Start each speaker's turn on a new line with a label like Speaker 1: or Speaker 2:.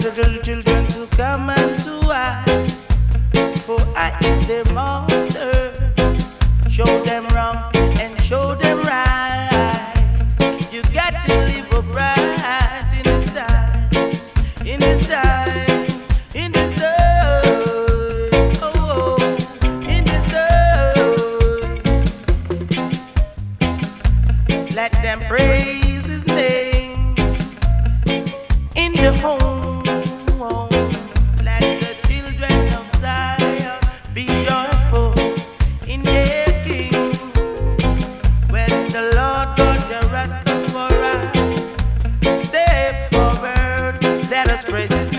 Speaker 1: little children to come unto I, for I is their master. Show them wrong and show them right. You got to live upright in this time, in this time, in this time, oh, in this time. Let them praise His name in the home. Let the children of Zion be joyful in their King. When the Lord God Jah Rastafari step forward, let us praise His